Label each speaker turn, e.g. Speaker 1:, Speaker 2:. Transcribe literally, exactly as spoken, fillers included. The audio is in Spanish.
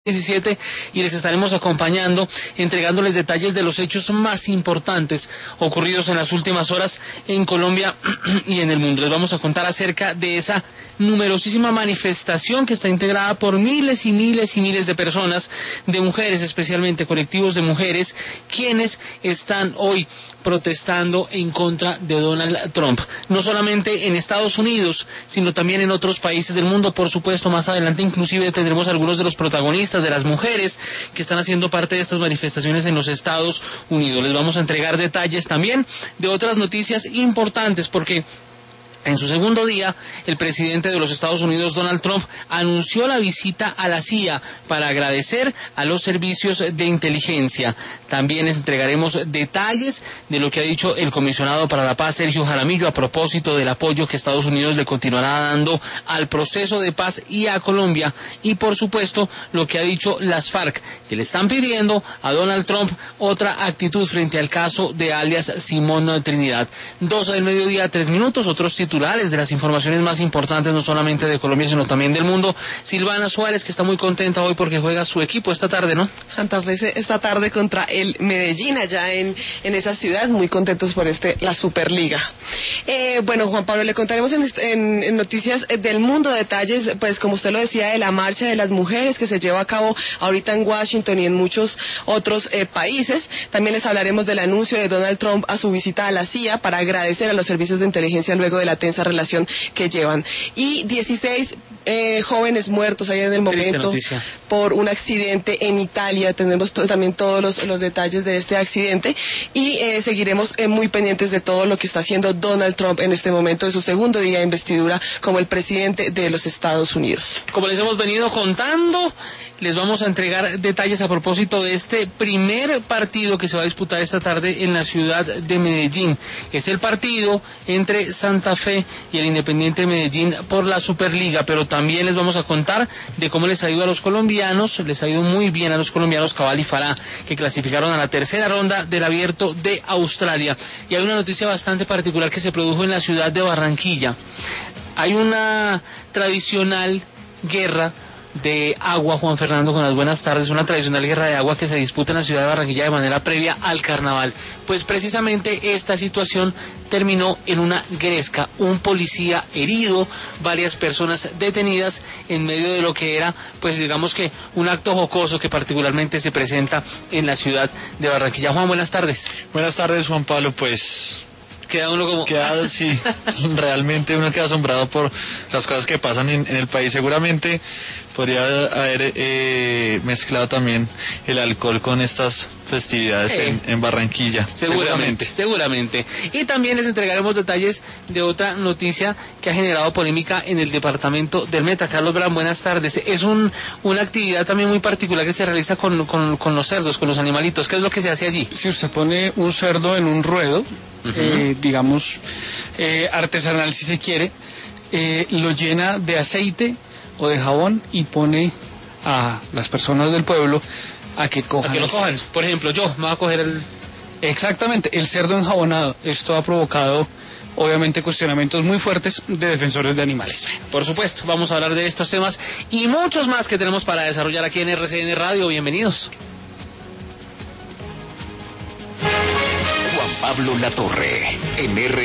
Speaker 1: diecisiete y les estaremos acompañando, entregándoles detalles de los hechos más importantes ocurridos en las últimas horas en Colombia y en el mundo. Les vamos a contar acerca de esa numerosísima manifestación que está integrada por miles y miles y miles de personas, de mujeres, especialmente colectivos de mujeres, quienes están hoy protestando en contra de Donald Trump. No solamente en Estados Unidos, sino también en otros países del mundo, por supuesto. Más adelante inclusive tendremos algunos de los protagonistas, de las mujeres que están haciendo parte de estas manifestaciones en los Estados Unidos. Les vamos a entregar detalles también de otras noticias importantes, porque en su segundo día, el presidente de los Estados Unidos, Donald Trump, anunció la visita a la C I A para agradecer a los servicios de inteligencia. También les entregaremos detalles de lo que ha dicho el comisionado para la paz, Sergio Jaramillo, a propósito del apoyo que Estados Unidos le continuará dando al proceso de paz y a Colombia. Y, por supuesto, lo que ha dicho las FARC, que le están pidiendo a Donald Trump otra actitud frente al caso de alias Simón Trinidad. Doce del mediodía, tres minutos, otros títulos de las informaciones más importantes, no solamente de Colombia, sino también del mundo. Silvana Suárez, que está muy contenta hoy porque juega su equipo esta tarde, ¿no?
Speaker 2: Santa Fe esta tarde contra el Medellín, allá en, en esa ciudad, muy contentos por este la Superliga. Eh, bueno, Juan Pablo, le contaremos en, en, en noticias del mundo detalles, pues como usted lo decía, de la marcha de las mujeres que se lleva a cabo ahorita en Washington y en muchos otros eh, países. También les hablaremos del anuncio de Donald Trump a su visita a la C I A para agradecer a los servicios de inteligencia luego de la tensa relación que llevan. Y dieciséis eh, jóvenes muertos ahí en el momento por un accidente en Italia. Tendremos to también todos los, los detalles de este accidente y eh, seguiremos eh, muy pendientes de todo lo que está haciendo Donald Trump en este momento de su segundo día de investidura como el presidente de los Estados Unidos.
Speaker 1: Como les hemos venido contando, les vamos a entregar detalles a propósito de este primer partido que se va a disputar esta tarde en la ciudad de Medellín. Es el partido entre Santa Fe y el Independiente Medellín por la Superliga, pero también les vamos a contar de cómo les ha ido a los colombianos. Les ha ido muy bien a los colombianos Cabal y Farah, que clasificaron a la tercera ronda del Abierto de Australia. Y hay una noticia bastante particular que se produjo en la ciudad de Barranquilla. Hay una tradicional guerra de agua, Juan Fernando, con las buenas tardes, una tradicional guerra de agua que se disputa en la ciudad de Barranquilla de manera previa al carnaval. Pues precisamente esta situación terminó en una gresca, un policía herido, varias personas detenidas en medio de lo que era, pues digamos que un acto jocoso que particularmente se presenta en la ciudad de Barranquilla. Juan, buenas tardes.
Speaker 3: Buenas tardes, Juan Pablo. Pues
Speaker 1: queda uno como...
Speaker 3: Queda, sí, realmente uno queda asombrado por las cosas que pasan en, en el país. Seguramente podría haber eh, mezclado también el alcohol con estas festividades eh, en, en Barranquilla.
Speaker 1: Seguramente, seguramente, seguramente. Y también les entregaremos detalles de otra noticia que ha generado polémica en el departamento del Meta. Carlos Bran, buenas tardes. Es un, una actividad también muy particular que se realiza con, con, con los cerdos, con los animalitos. ¿Qué es lo que se hace allí?
Speaker 4: Si usted pone un cerdo en un ruedo, uh-huh. eh, digamos, eh, artesanal si se quiere, eh, lo llena de aceite o de jabón y pone a las personas del pueblo a que cojan.
Speaker 1: A que lo cojan. Por ejemplo, yo me voy a coger el...
Speaker 4: Exactamente, el cerdo enjabonado. Esto ha provocado, obviamente, cuestionamientos muy fuertes de defensores de animales.
Speaker 1: Por supuesto, vamos a hablar de estos temas y muchos más que tenemos para desarrollar aquí en R C N Radio. Bienvenidos.
Speaker 5: Juan Pablo Latorre, en R